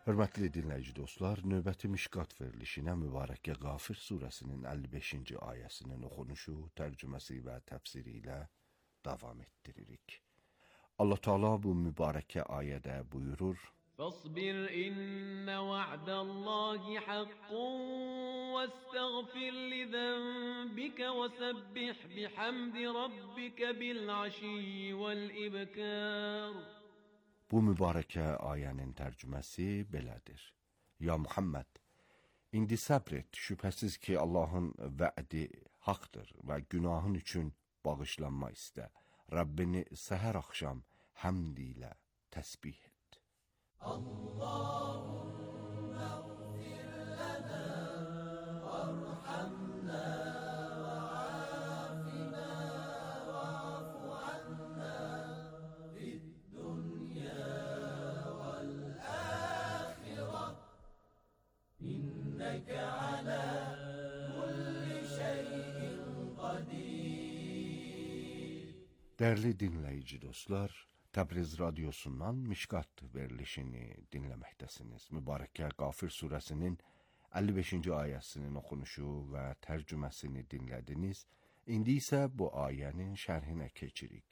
Hörmətli dinləyici dostlar, növbəti Mişqat verilişinə Mübarəkə Qafir surəsinin 55-ci ayəsinin oxunuşu, tərcüməsi və təfsiri ilə davam etdiririk. Allah Teala bu mübarəkə ayədə buyurur: فاصبر إن وعد الله حق واستغفر لذنبك وسبح بحمد ربك بالعشي والإبكار. Bu mübarəkə ayənin tərcüməsi belədir: Ya Muhammed, indi səbr et, şübhəsiz ki Allahın vədi haqdır və günahın üçün bağışlanma istə. Rəbbini səhər axşam həmd ilə təsbih et. Allahümme ğfir lana varhamna ve afina va'fu anna fid dunya vel ahireh inneke ala kulli şeyin qadir. Değerli dinləyici dostlar, Təbriz radiosundan Mişqat verilişini dinləməkdəsiniz. Mübarəkə Qafir surəsinin 55-ci ayəsinin oxunuşu və tərcüməsini dinlədiniz. İndi isə bu ayənin şərhinə keçirik.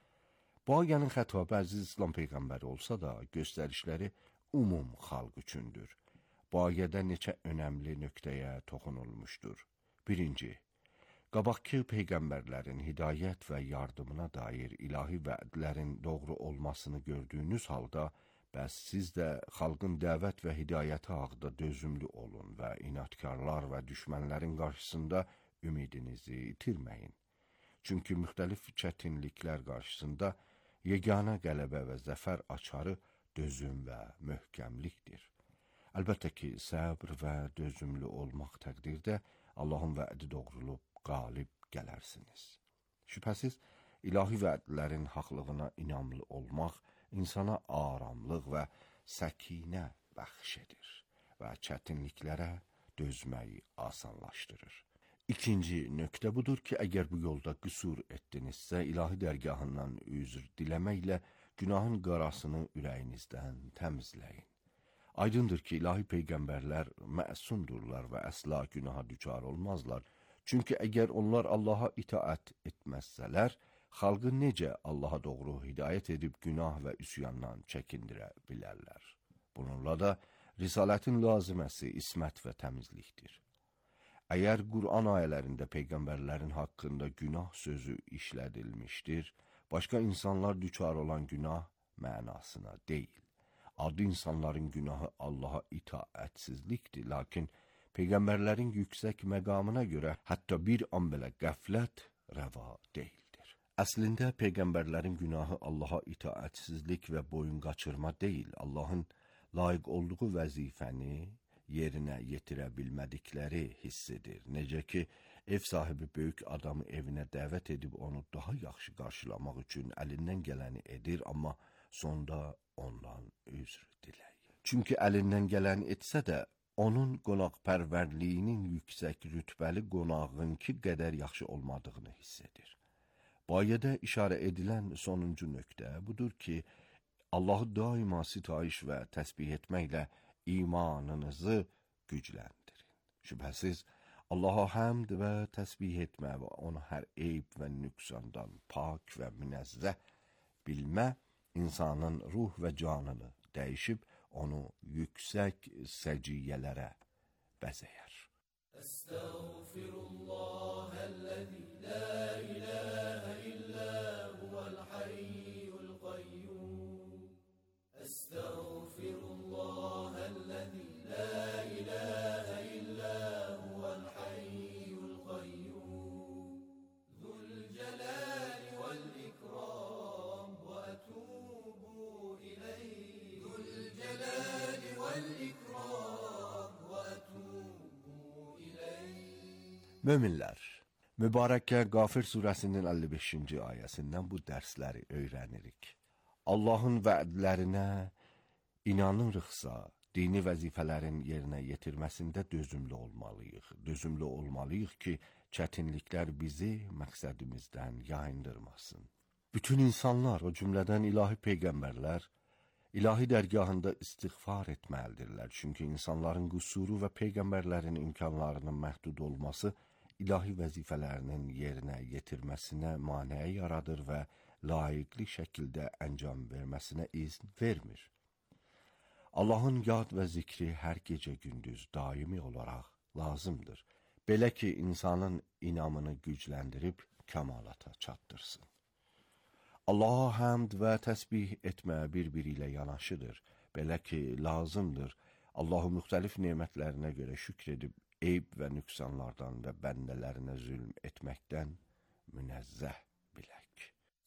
Bu ayənin xətabı əziz İslam Peyğəmbəri olsa da, göstərişləri umum xalq üçündür. Bu ayədə neçə önəmli nöqtəyə toxunulmuşdur. Birinci, qabaqki peyğəmbərlərin hidayət və yardımına dair ilahi vədlərin doğru olmasını gördüyünüz halda, bəs siz də xalqın dəvət və hidayəti haqda dözümlü olun və inatkarlar və düşmənlərin qarşısında ümidinizi itirməyin. Çünki müxtəlif çətinliklər qarşısında yeganə qələbə və zəfər açarı dözüm və möhkəmlikdir. Əlbəttə ki, səbr və dözümlü olmaq təqdirdə Allahın vədi doğrulub qalib gələrsiniz. Şübhəsiz, ilahi vədlərin haqlığına inamlı olmaq insana aramlıq və səkinə bəxş edir və çətinliklərə dözməyi asanlaşdırır. İkinci nöqtə budur ki, əgər bu yolda qüsur etdinizsə, ilahi dərgahından üzr diləməklə günahın qarasını ürəyinizdən təmizləyin. Aydındır ki, ilahi peyğəmbərlər məsumdurlar və əsla günaha düçar olmazlar. Çünki əgər onlar Allaha itaət etməzsələr, xalqı necə Allaha doğru hidayət edib günah və üsyandan çəkindirə bilərlər? Bununla da risalətin laziməsi ismət və təmizlikdir. Əgər Qur'an ayələrində peyğəmbərlərin haqqında günah sözü işlədilmişdir, başqa insanlar düçar olan günah mənasına deyil. Adi insanların günahı Allaha itaətsizlikdir, lakin peyğəmbərlərin yüksək məqamına görə hətta bir an belə qəflət rəva deyildir. Əslində peyğəmbərlərin günahı Allaha itaətsizlik və boyun qaçırma deyil, Allahın layiq olduğu vəzifəni yerinə yetirə bilmədikləri hiss edir. Necə ki, ev sahibi böyük adamı evinə dəvət edib onu daha yaxşı qarşılamaq üçün əlindən gələni edir, amma sonda ondan üzr diləyir. Çünki əlindən gələni etsə də, onun qonaqpərvərliyinin yüksək rütbəli qonağınki qədər yaxşı olmadığını hiss edir. Bu ayədə işarə edilən sonuncu nöqtə budur ki, Allahı daima sitayiş və təsbih etməklə imanınızı gücləndirin. Şübhəsiz, Allaha həmd və təsbih etmə və onu hər eyb və nüqsandan pak və münəzzəh bilmə, insanın ruh və canını dəyişib, onu yüksək səciyyələrə bəzəyər. Estağfirullahəl-ləzi la iləhə illə huvəl hayyul qayyum. Estağfirullahəl-ləzi la iləhə illə huvəl hayyul qayyum. Zülcəlali vəl-ikram və ətubu iləyh. الجلال والإكرام وأتوب إليه. Möminlər, mübarəkə Qafir surəsinin 55-ci ayəsindən bu dərsləri öyrənirik. Allahın vədlərinə inanırıqsa, dini vəzifələrin yerinə yetirməsində dözümlü olmalıyıq. Dözümlü olmalıyıq ki, çətinliklər bizi məqsədimizdən yayındırmasın. Bütün insanlar, o cümlədən ilahi peyğəmbərlər, İlahi dərgahında istiğfar etməlidirlər. Çünki insanların qüsuru və peyğəmbərlərin imkanlarının məhdud olması ilahi vəzifələrinin yerinə yetirməsinə maneə yaradır və layiqli şəkildə əncam verməsinə izn vermir. Allahın yad və zikri hər gecə gündüz daimi olaraq lazımdır. Belə ki, insanın inamını gücləndirib kəmalata çatdırsın. Allaha həmd və təsbih etmə bir-biri ilə yanaşıdır. Belə ki, lazımdır. Allahu müxtəlif nemətlərinə görə şükr edib, eyb və nüqsanlardan və bəndələrinə zülm etməkdən münezzeh bilək.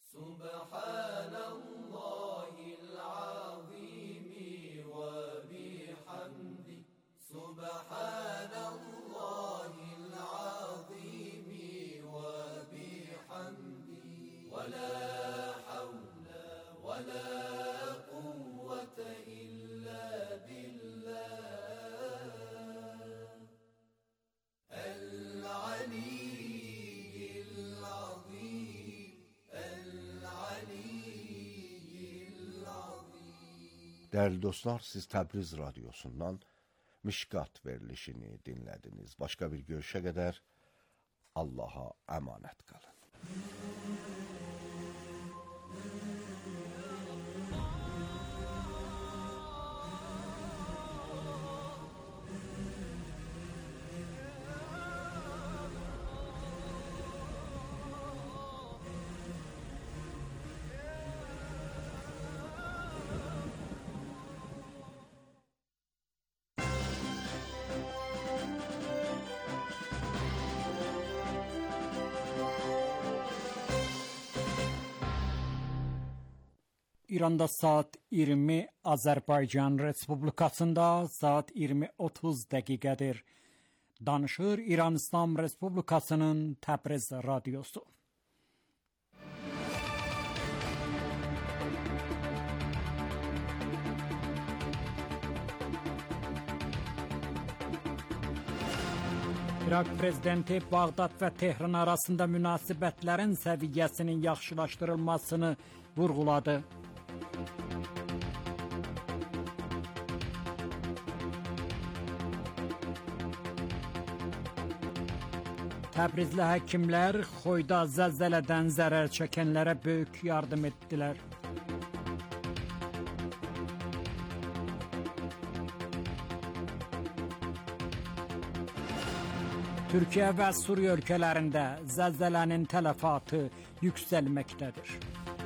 Subhanallahil azimi və bihamdi. Subhanallahil azimi və bihamdi. Və la havle və la quvvete illa billah. Değerli dostlar, siz Təbriz Radyosu'ndan Mişkat verilişini dinlediniz. Başka bir görüşe kadar Allah'a emanet kalın. İranda saat 20, Azərbaycan Respublikasında saat 20:30 dəqiqədir. Danışır İran İslam Respublikasının Təbriz Radyosu. İraq prezidenti Bağdad və Tehran arasında münasibətlərin səviyyəsinin yaxşılaşdırılmasını vurğuladı. Təbrizli həkimlər Xoyda zəlzələdən zərər çəkənlərə böyük yardım etdilər. Türkiyə və Suriya ölkələrində zəlzələnin tələfatı yüksəlməkdədir.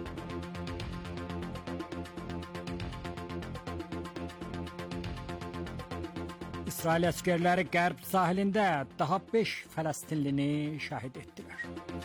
İsrail əsgərləri Qərb sahilində daha 5 Fələstinlini şəhid etdilər.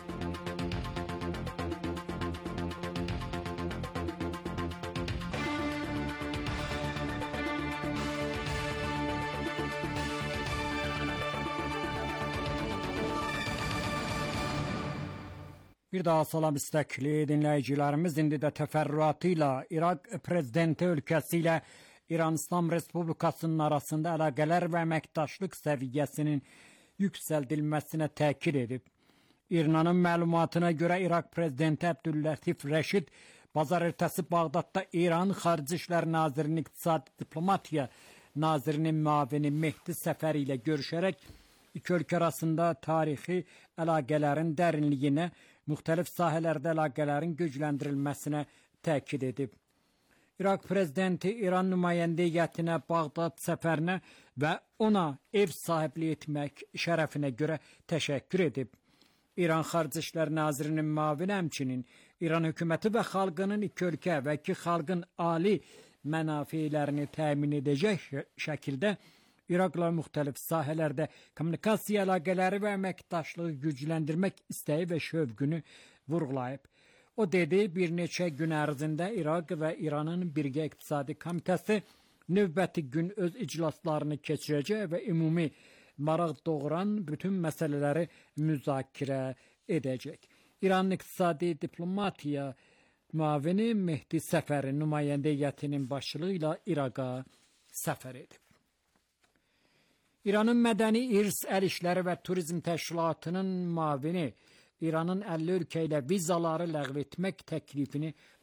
Bir daha salam istəkli dinləyicilərimiz, indi də təfərrüatı ilə İraq prezidenti ölkəsi ilə İran İslam Respublikasının arasında əlaqələr və əməkdaşlıq səviyyəsinin yüksəldilməsinə təkid edib. İranın məlumatına görə İraq prezidenti Əbdüllətif Rəşid bazar ertəsi Bağdadda İran Xarici İşlər Nazirinin İqtisadi Diplomatiya Nazirinin müavini Mehdi Səfəri ilə görüşərək iki ölkə arasında tarixi əlaqələrin dərinliyinə, müxtəlif sahələrdə əlaqələrin gücləndirilməsinə təkid edib. İraq prezidenti İran nümayəndə heyətinə Bağdad səfərinə və ona ev sahibliyi etmək şərəfinə görə təşəkkür edib. İran Xarici İşlər Nazirinin müavini həmçinin İran hökuməti və xalqının iki ölkə və iki xalqın ali mənafeylərini təmin edəcək şəkildə İraqla müxtəlif sahələrdə kommunikasiya əlaqələri və əməkdaşlığı gücləndirmək istəyi və şövqünü vurğulayıb. O dedi, bir neçə gün ərzində İraq və İranın Birgə İqtisadi Komitəsi növbəti gün öz iclaslarını keçirəcək və ümumi maraq doğuran bütün məsələləri müzakirə edəcək. İranın İqtisadi Diplomatiya müavini Mehdi Səfəri nümayəndə heyətinin başçılığı ilə İraqa səfər edib. İranın Mədəni İrs Əl İşləri və Turizm Təşkilatının müavini İranın 50 ölkə ilə vizaları ləğv etmək təklifini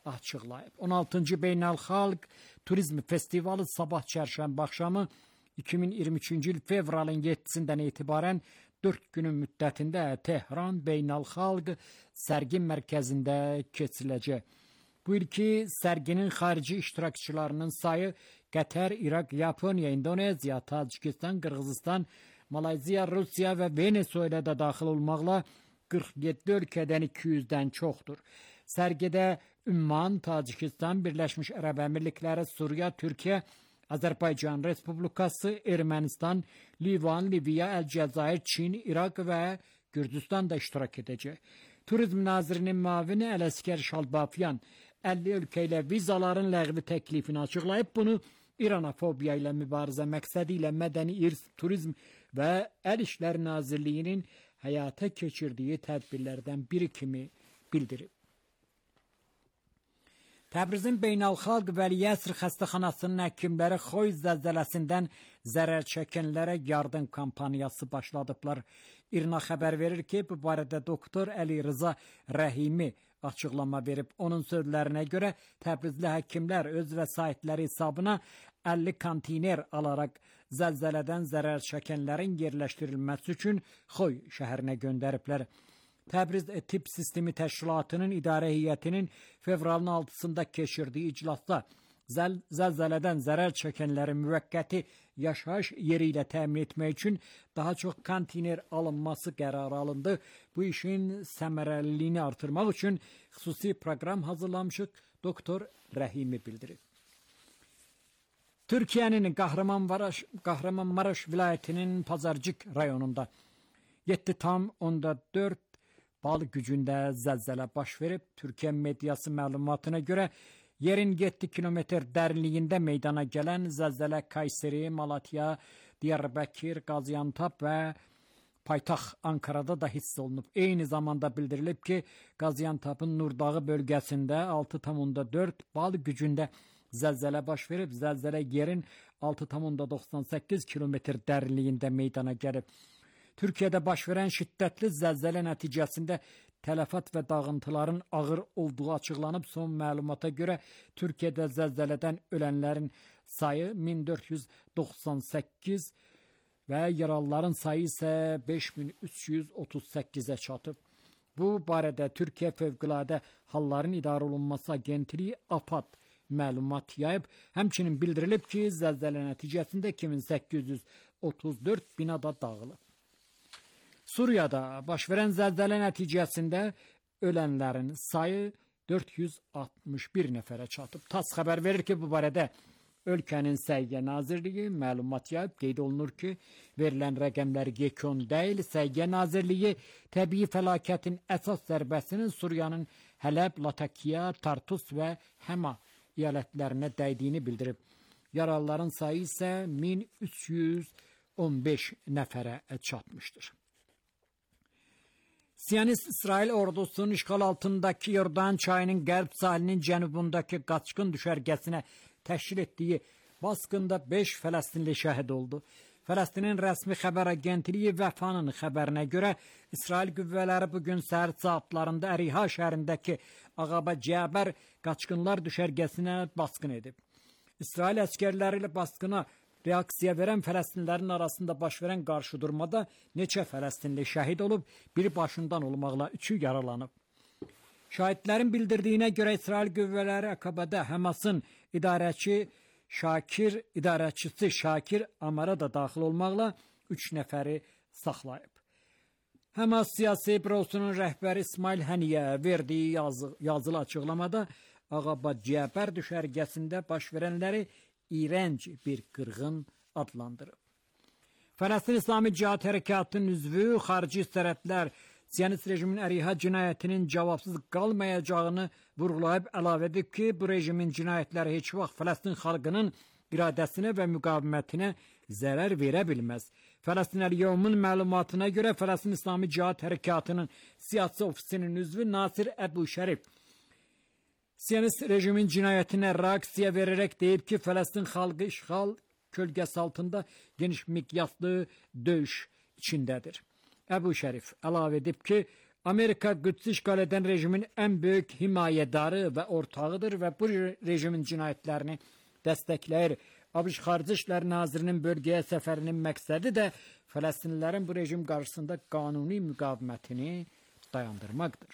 açıqlayıb. 16-cı Beynəlxalq Turizm Festivalı sabah çərşənbə axşamı 2023-cü il fevralın 7-sindən etibarən 4 günün müddətində Tehran Beynəlxalq Sərgi Mərkəzində keçiriləcək. Bu ilki sərginin xarici iştirakçılarının sayı Qətər, İraq, Yaponiya, Indoneziya, Tacikistan, Qırğızistan, Malayziya, Rusiya və Venezuelada daxil olmaqla 47 ölkədən 200-dən çoxdur. Sərgidə Ümman, Tacikistan, Birləşmiş Ərəb Əmirlikləri, Suriya, Türkiyə, Azərbaycan Respublikası, Ermənistan, Livan, Liviya, Əlcəzair, Çin, İraq və Gürcüstan da iştirak edəcək. Turizm Nazirinin müavini Ələsgər Şalbafyan 50 ölkə ilə vizaların ləğvi təklifini açıqlayıb. Bunu İranofobiya ilə mübarizə məqsədi ilə Mədəni İrs, Turizm və Əl İşləri Nazirliyinin həyata keçirdiyi tədbirlərdən biri kimi bildirib. Təbrizin Beynəlxalq Vəli-Əsr xəstəxanasının həkimləri Xoy zəlzələsindən zərər çəkənlərə yardım kampaniyası başladıblar. İRNA xəbər verir ki, bu barədə doktor Əli Rıza Rəhimi açıqlama verib. Onun sözlərinə görə Təbrizli həkimlər öz vəsaitləri hesabına 50 konteyner alaraq zəlzələdən zərər çəkənlərin yerləşdirilməsi üçün Xoy şəhərinə göndəriblər. Təbriz Tibb Sistemi Təşkilatının İdarə Heyətinin fevralın 6-sında keçirdiyi iclasda zəlzələdən zərər çəkənlərin müvəqqəti yaşayış yeri ilə təmin etmək üçün daha çox konteyner alınması qərarı alındı. Bu işin səmərəliliyini artırmaq üçün xüsusi proqram hazırlamışıq, doktor Rəhimi bildirib. Türkiyənin Kahramanmaraş vilayətinin Pazarcık rayonunda 7,4 bal gücündə zəlzələ baş verib. Türkiyə mediası məlumatına görə yerin 7 kilometr dərinliyində meydana gələn zəlzələ Kayseri, Malatya, Diyarbəkir, Qaziantep və paytaxt Ankarada da hiss olunub. Eyni zamanda bildirilib ki, Qaziantep'in Nurdağı bölgəsində 6,4 bal gücündə zəlzələ baş verib. Zəlzələ yerin 6,98 kilometr dərinliyində meydana gəlib. Türkiyədə baş verən şiddətli zəlzələ nəticəsində tələfat və dağıntıların ağır olduğu açıqlanıb. Son məlumata görə Türkiyədə zəlzələdən ölənlərin sayı 1498 və yaralıların sayı isə 5338-ə çatıb. Bu barədə Türkiyə Fövqəladə Halların İdarə Olunması Agentliyi AFAD məlumat yayıb. Həmçinin bildirilib ki, zəlzələ nəticəsində 2834 binada dağılıb. Suriyada baş verən zəlzələ nəticəsində ölənlərin sayı 461 nəfərə çatıb. TASS xəbər verir ki, bu barədə ölkənin Səhiyyə Nazirliyi məlumat yayıb. Qeyd olunur ki, verilən rəqəmlər yekun deyil. Səhiyyə Nazirliyi təbii fəlakətin əsas zərbəsinin Suriyanın Hələb, Latakiya, Tartus və Həma əyalətlərinə dəydiyini bildirib. Yaralıların sayı isə 1315 nəfərə çatmışdır. Siyonist İsrail ordusunun işğal altındakı Yordan çayının qərb sahilinin cənubundakı qaçqın düşərgəsinə təşkil etdiyi basqında 5 Fələstinli şəhid oldu. Fələstinin rəsmi xəbər agentliyi Vəfanın xəbərinə görə İsrail qüvvələri bugün səhər saatlarında Əriha şəhərindəki Ağaba Cəbər qaçqınlar düşərgəsinə basqın edib. İsrail əskərləri ilə basqına reaksiya verən Fələstinlərin arasında baş verən qarşıdurmada neçə Fələstinli şəhid olub, biri başından olmaqla 3'ü yaralanıb. Şahidlərin bildirdiyinə görə İsrail qüvvələri Aqabada Həmasın idarəçisi Şakir Amara da daxil olmaqla 3 nəfəri saxlayıb. Həmas siyasi bürosunun rəhbəri İsmail Həniyə verdiyi yazılı açıqlamada Ağaba Cəbər düşərgəsində baş verənləri iğrənc bir qırğın adlandırıb. Fələstin İslami Cihad Hərəkatının üzvü xarici istərətlər Siyonist rejimin Əriha cinayətinin cavabsız qalmayacağını vurğulayıb əlavə edib ki, bu rejimin cinayətləri heç vaxt Fələstin xalqının iradəsinə və müqavimətinə zərər verə bilməz. Fələstin Əl-Yevmin məlumatına görə Fələstin İslami Cihad Hərəkatının siyasi ofisinin üzvü Nasir Əbu Şərif Siyonist rejimin cinayətinə reaksiya verərək deyib ki, Fələstin xalqı işğal kölgəsi altında geniş miqyaslı döyüş içindədir. Əbu Şərif əlavə edib ki, Amerika Qüdsə işğal edən rejimin ən böyük himayədarı və ortağıdır və bu rejimin cinayətlərini dəstəkləyir. ABŞ Xarici İşlər Nazirinin bölgəyə səfərinin məqsədi də Fələstinlilərin bu rejim qarşısında qanuni müqavimətini dayandırmaqdır.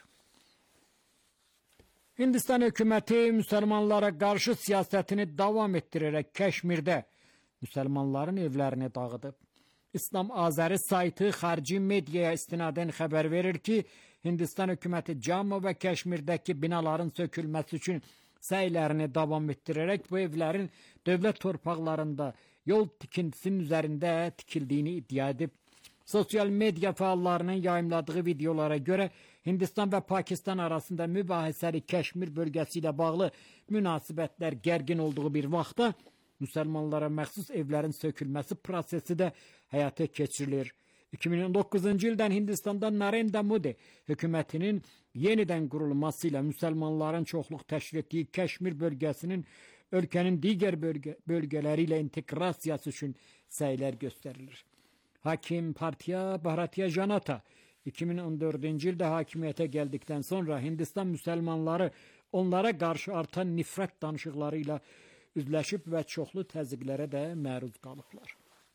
Hindistan hökuməti müsəlmanlara qarşı siyasətini davam etdirərək Kəşmirdə müsəlmanların evlərini dağıdıb. İslam Azəri saytı xarici mediaya istinadən xəbər verir ki, Hindistan hökuməti Cammu və Kəşmirdəki binaların sökülməsi üçün səylərini davam etdirərək bu evlərin dövlət torpaqlarında yol tikintisinin üzərində tikildiyini iddia edib. Sosial media fəallarının yayımladığı videolara görə Hindistan və Pakistan arasında mübahisəli Kəşmir bölgəsi ilə bağlı münasibətlər gərgin olduğu bir vaxtda müsəlmanlara məxsus evlərin sökülməsi prosesi də həyata keçirilir. 2019-cu ildən Hindistanda Narendra Modi hökumətinin yenidən qurulması ilə müsəlmanların çoxluq təşkil etdiyi Kəşmir bölgəsinin ölkənin digər bölgələri ilə inteqrasiyası üçün səylər göstərilir. Hakim partiya Bharatiya Janata 2014-cü ildə hakimiyyətə gəldikdən sonra Hindistan müsəlmanları onlara qarşı artan nifrət danışıqları ilə üzləşib və çoxlu təzyiqlərə də məruz qalıblar.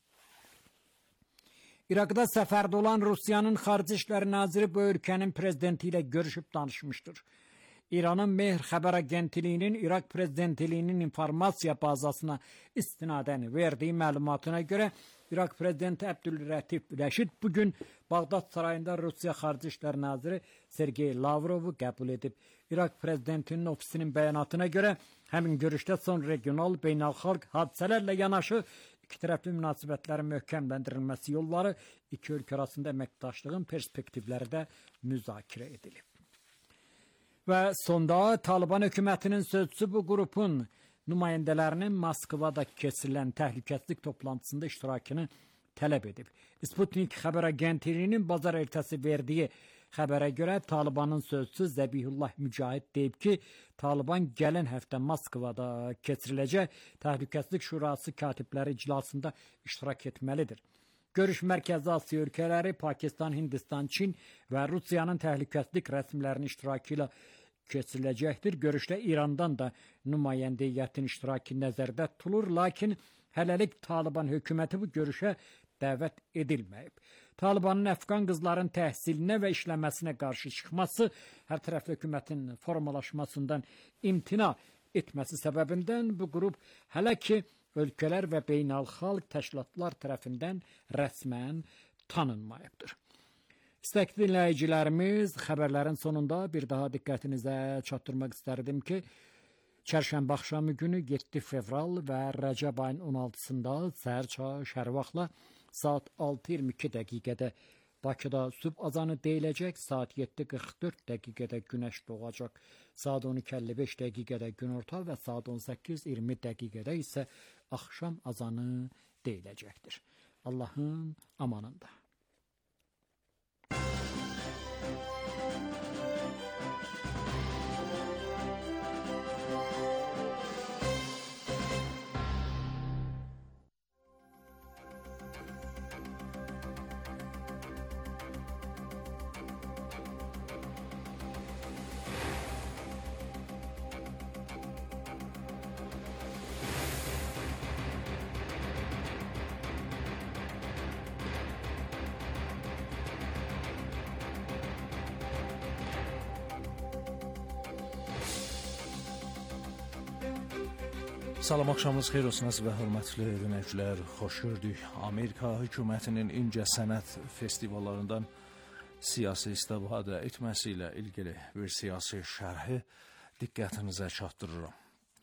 İraqda səfərdə olan Rusiyanın Xarici İşlər Naziri bu ölkənin prezidenti ilə görüşüb danışmışdır. İranın Mehr xəbər agentliyinin İraq prezidentliyinin informasiya bazasına istinadən verdiyi məlumatına görə İraq prezidenti Əbdülrətif Rəşid bugün Bağdad sarayında Rusiya Xarici İşlər Naziri Sergey Lavrovu qəbul edib. İraq prezidentinin ofisinin bəyanatına görə həmin görüşdə son regional, beynəlxalq hadisələrlə yanaşı iki tərəfli münasibətlərin möhkəmləndirilməsi yolları, iki ölkə arasında əməkdaşlığın perspektivləri də müzakirə edilib. Və sonda Taliban hökumətinin sözçüsü bu qrupun nümayəndələrinin Moskvada keçirilən təhlükəsizlik toplantısında iştirakını tələb edib. Sputnik xəbər agentliyinin bazar ertəsi verdiyi xəbərə görə Talibanın sözçüsü Zəbihullah Mücahid deyib ki, Taliban gələn həftə Moskvada keçiriləcək Təhlükəsizlik Şurası katibləri iclasında iştirak etməlidir. Görüş Mərkəzi Asiya ölkələri, Pakistan, Hindistan, Çin və Rusiyanın təhlükəsizlik rəsmilərinin iştirakı ilə keçiriləcəkdir. Görüşdə İrandan da nümayəndə heyətin iştirakı nəzərdə tutulur, lakin hələlik Taliban hökuməti bu görüşə dəvət edilməyib. Talibanın Əfqan qızların təhsilinə və işləməsinə qarşı çıxması, hər tərəfli hökumətin formalaşmasından imtina etməsi səbəbindən bu qrup hələ ki ölkələr və beynəlxalq təşkilatlar tərəfindən rəsmən tanınmayıbdır. İstəkli dinləyicilərimiz, xəbərlərin sonunda bir daha diqqətinizə çatdırmaq istərdim ki, çərşənbə axşamı günü 7 fevral və Rəcəb ayın 16-sında səhər çağı şəhər vaxtla saat 6:22 dəqiqədə Bakıda sübh azanı deyiləcək, saat 7:44 dəqiqədə günəş doğacaq, saat 12:55 dəqiqədə günorta və saat 18:20 dəqiqədə isə axşam azanı deyiləcəkdir. Allahın amanında. Salam, axşamınız xeyir olsun əziz və hörmətli dinləyicilər. Xoş gördük. Amerika hökumətinin incə sənət festivallarından siyasi istifadə etməsi ilə ilgili bir siyasi şərhi diqqətinizə çatdırıram.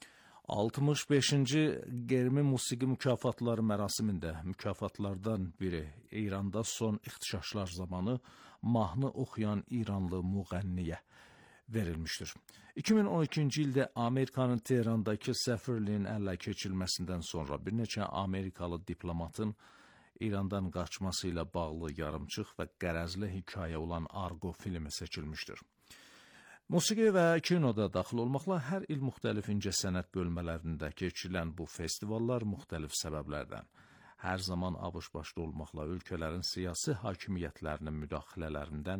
65-ci Qərmi musiqi mükafatları mərasimində mükafatlardan biri İranda son ixtişaşlar zamanı mahnı oxuyan İranlı müğənniyə verilmişdir. 2012-ci ildə Amerikanın Tehrandakı səfirliyinin ələ keçirilməsindən sonra bir neçə Amerikalı diplomatın İrandan qaçması ilə bağlı yarımçıq və qərəzli hekayə olan Argo filmi seçilmişdir. Musiqi və kinoda daxil olmaqla hər il müxtəlif incəsənət bölmələrində keçirilən bu festivallar müxtəlif səbəblərdən, hər zaman ABŞ başda olmaqla ölkələrin siyasi hakimiyyətlərinin müdaxilələrindən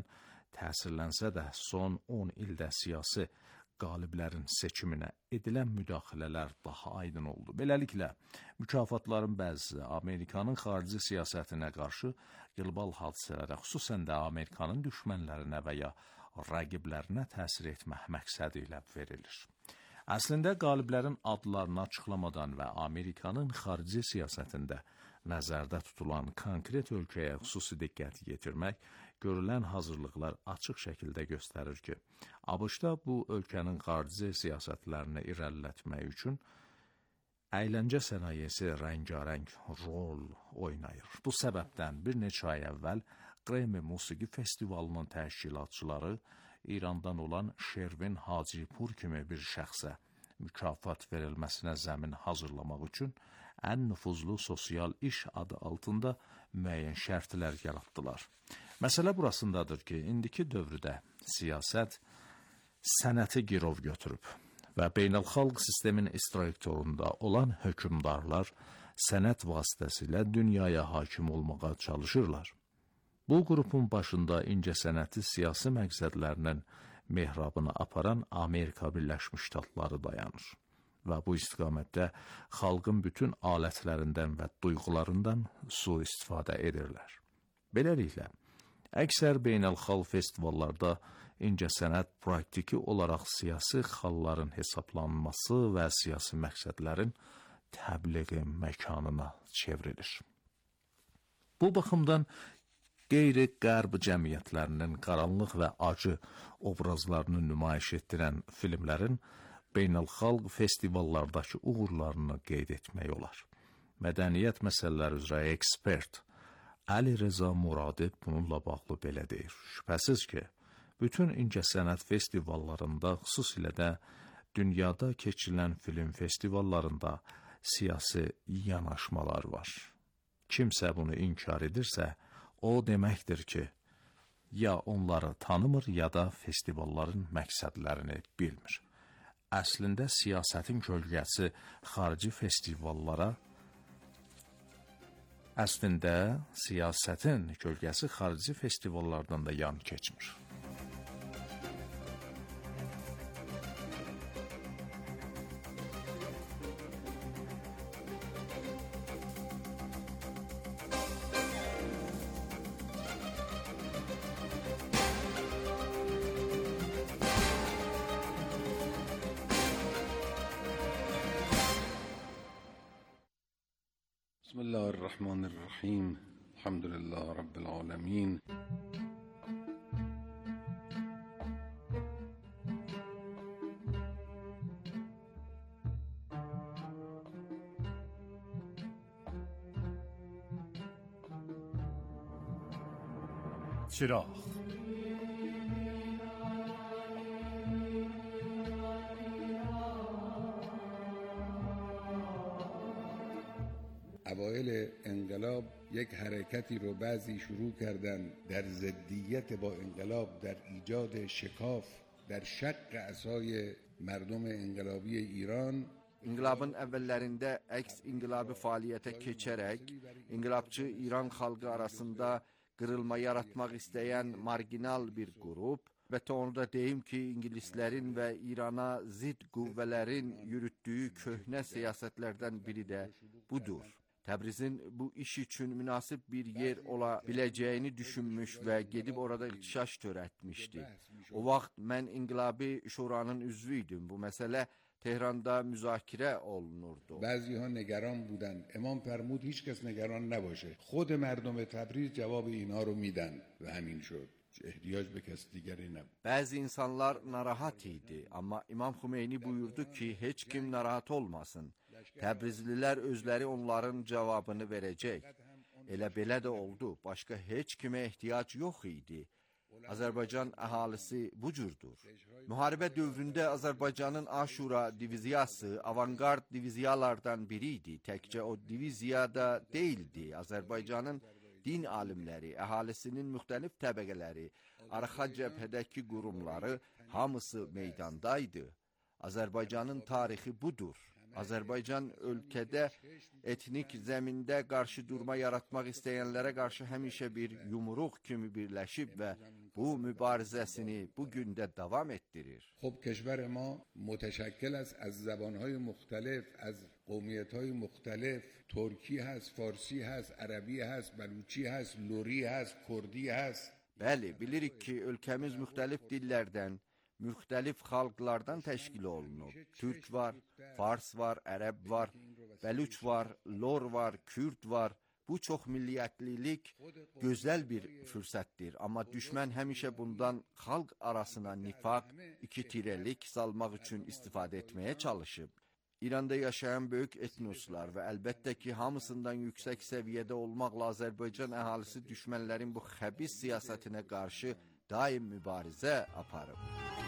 təsirlənsə də son 10 ildə siyasi qaliblərin seçiminə edilən müdaxilələr daha aydın oldu. Beləliklə, mükafatların bəzisi Amerikanın xarici siyasətinə qarşı qlobal hadisələrə, xüsusən də Amerikanın düşmənlərinə və ya rəqiblərinə təsir etmək məqsədi ilə verilir. Əslində, qaliblərin adlarını açıqlamadan və Amerikanın xarici siyasətində nəzərdə tutulan konkret ölkəyə xüsusi diqqət yetirmək, görülən hazırlıqlar açıq şəkildə göstərir ki, ABŞ-da bu ölkənin xarici siyasətlərini irəlilətmək üçün əyləncə sənayesi rəngarəng rol oynayır. Bu səbəbdən bir neçə ay əvvəl Qremmi Musiqi Festivalının təşkilatçıları İrandan olan Şervin Hacipur kimi bir şəxsə mükafat verilməsinə zəmin hazırlamaq üçün ən nüfuzlu sosial iş adı altında müəyyən şərtlər yaratdılar. Məsələ burasındadır ki, indiki dövrdə siyasət sənəti girov götürüb və beynəlxalq sistemin istiqamətində olan hökmdarlar sənət vasitəsilə dünyaya hakim olmağa çalışırlar. Bu qrupun başında incəsənəti siyasi məqsədlərinin mehrabına aparan Amerika Birləşmiş Ştatları dayanır və bu istiqamətdə xalqın bütün alətlərindən və duyğularından sui-istifadə edirlər. Beləliklə, əksər beynəlxalq festivallarda incəsənət praktiki olaraq siyasi xalların hesablanması və siyasi məqsədlərin təbliği məkanına çevrilir. Bu baxımdan qeyri-qərb cəmiyyətlərinin qaranlıq və acı obrazlarını nümayiş etdirən filmlərin beynəlxalq festivallardakı uğurlarını qeyd etmək olar. Mədəniyyət məsələləri üzrə ekspert Əli Reza Muradi bununla bağlı belə deyir. Şübhəsiz ki, bütün incəsənət festivallarında, xüsusilə də dünyada keçirilən film festivallarında siyasi yanaşmalar var. Kimsə bunu inkar edirsə, o deməkdir ki, ya onları tanımır, ya da festivalların məqsədlərini bilmir. Əslində, siyasətin kölgəsi xarici festivallardan da yan keçmir. بسم الله الرحمن الرحیم الحمد لله رب العالمین چراغ اوایل انقلاب یک حرکتی رو بعضی شروع کردن در ضدیت با انقلاب، در ایجاد شکاف در şaq əsay merdum enqelabi İran. İnqilabın əvvəllərində əks inqilabi fəaliyyətə keçərək inqilabçı İran xalqı arasında qırılma yaratmaq istəyən marginal bir qrup. Əlbəttə onu da deyim ki, İngilislərin və İrana zidd qüvvələrin yürütdüyü köhnə siyasətlərdən biri də budur. Təbrizin bu iş üçün münasib bir yer ola biləcəyini düşünmüş və gedib orada iltişaş törətmişdi. O vaxt mən İnqilabi Şuranın üzvü idim. Bu məsələ Tehranda müzakirə olunurdu. بعضی‌ها نگران بودن. امام فرمود هیچ کس نگران نباشه. خود مردم تبریز جواب اینها رو میدن و همین شد. ehtiyac bir kəs digəri nə? Bəzi insanlar narahat idi, amma İmam Xümeyni buyurdu ki, heç kim narahat olmasın. Təbrizlilər özləri onların cavabını verəcək. Elə belə də oldu. Başqa heç kimə ehtiyac yox idi. Azərbaycan əhalisi bu cürdür. Müharibə dövründə Azərbaycanın Aşura diviziyası avangard diviziyalardan biri idi. Təkcə o diviziyada deyildi. Azərbaycanın din alimləri, əhalisinin müxtəlif təbəqələri, arxa cəbhədəki qurumları hamısı meydandaydı. Azərbaycanın tarixi budur. Azərbaycan ölkədə etnik zəmində qarşı durma yaratmaq istəyənlərə qarşı həmişə bir yumruq kimi birləşib və bu mübarizəsini bu gün də davam etdirir. خب کشور ما متشکل است از زبانهای مختلف، از قومیت‌های مختلف. ترکی هست، فارسی هست، عربی هست، بلوچی هست، لوری هست، کردی هست. Bəli, bilirik ki, ölkəmiz müxtəlif dillərdən, müxtəlif xalqlardan təşkil olunub. Türk var, Fars var, Ərəb var, Bəluç var, Lor var, Kürd var. Bu çoxmilliyyətlilik gözəl bir fürsətdir. Amma düşmən həmişə bundan xalq arasına nifaq, ikitirəlik salmaq üçün istifadə etməyə çalışıb. İranda yaşayan böyük etnoslar və əlbəttə ki, hamısından yüksək səviyyədə olmaqla Azərbaycan əhalisi düşmənlərin bu xəbis siyasətinə qarşı daim mübarizə aparıb.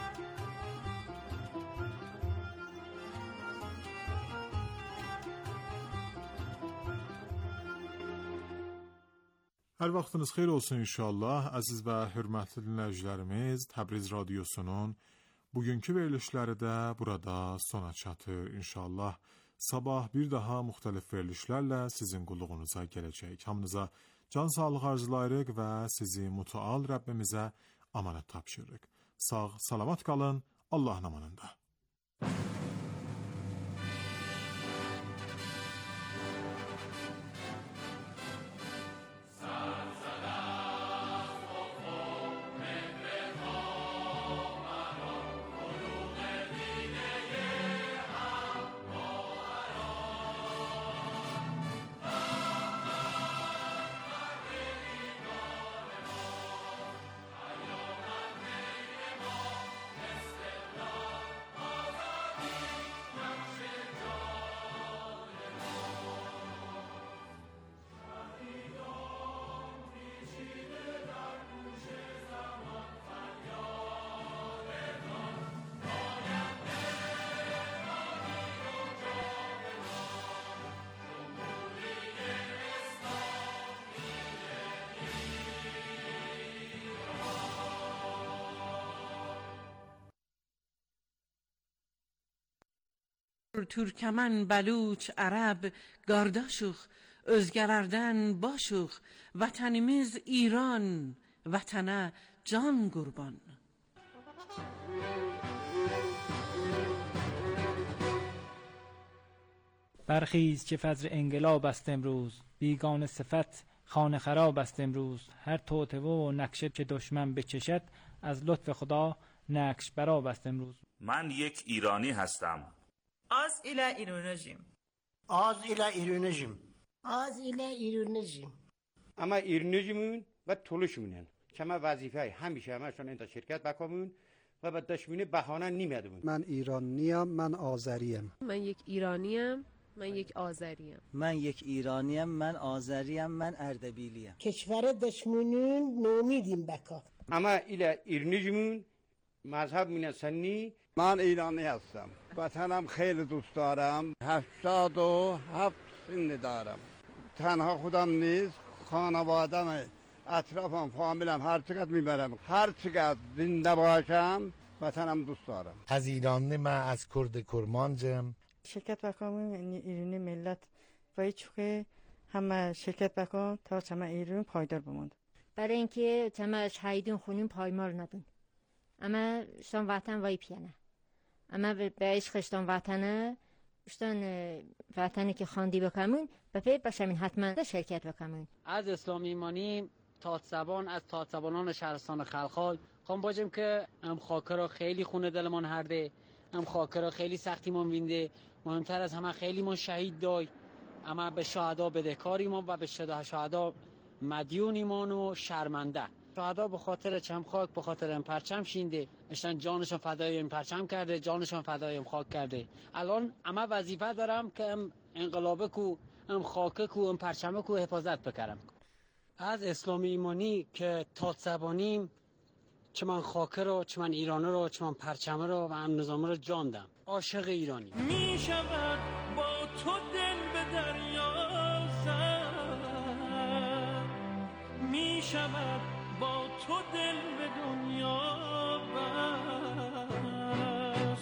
Hər vaxtınız xeyir olsun inşallah. Əziz və hörmətli dinləyicilərimiz, Təbriz Radiosunun bugünkü verilişləri də burada sona çatır inşallah. Sabah bir daha müxtəlif verilişlərlə sizin qulluğunuza gələcək. Hamınıza can sağlığı arzulayırıq və sizi mütəal Rəbbimizə amanət tapşırırıq. Sağ, salamat qalın, Allahın amanında. Türkmen, Bəluç, Ərəb qardaşıq, özgələrdən başıq, vətənimiz İran, vətənə can qurban. برخیز که فجر انقلاب است امروز، بیگانه صفت خانه خراب است امروز. هر توطئه و نقشه که دشمن بچشد، از لطف خدا نقش براب است امروز. من یک ایرانی هستم. Az ile İran'cıyım. Az ile İran'cıyım. Az ile İran'cıyım. Ama İran'cıyım ve Tuluş'umum. Kama vazifeyi hمیشه همشون انتا شرکت بکنم و به دشمنی بهانه نمیدم. من ایرانیم، من آذریم. من یک ایرانیم، من یک آذریم. من یک ایرانیم، من آذریم، من اردبیلیم. کشور دشمنون نومیدیم بکا. Ama ile İran'cıyım مذهب من سنی. من ایرانی هستم. وطنم خیلی دوست دارم. 77 سن دارم. تنها خودم نیست، خانواده‌ام، اطرافم، فامیلم هر چقدر میبرم. هر چقدر زنده باشم وطنم دوست دارم. از ایرانی، من از کرد کرمانجم. شرکت بکنم ایرانی ملت و هیچ که همه شرکت بکن تا چما ایران پایدار بماند. برای اینکه چما شهیدون خونین پایمال نبود. اما شتان وطن وای پیانه. اما به عشقشتان وطنه، شتان وطنی که خواندی بکنمون به باشمین حتما شرکت بکنمون. از اسلامی ایمانی تاتزبان، از تاتزبانان شهرستان خلخال خوام باجم که ام خاکر را خیلی خونه دلمان هرده، ام خاکر را خیلی سختیمان وینده، مهمتر از همه خیلی من شهید دای. اما به شهدا بدهکاریمان و به شهدا مدیونیمان و شرمنده. شهدا به خاطر چم خاک، به خاطر ام پرچم شینده، اشتن جانشون فدای ام پرچم کرده، جانشون فدای ام خاک کرده. الان اما وظیفه دارم که ام انقلابه کو، ام خاکه کو، ام پرچمه کو حفاظت بکرم. از اسلامی ایمانی که تاتزبانیم، چه من خاکه رو، چه من ایرانه رو، چه من پرچمه رو و ام نظامه رو جاندم. عاشق ایرانی. می شود با تو دل به دریا زد، می شود با تو دل به دنیا بر.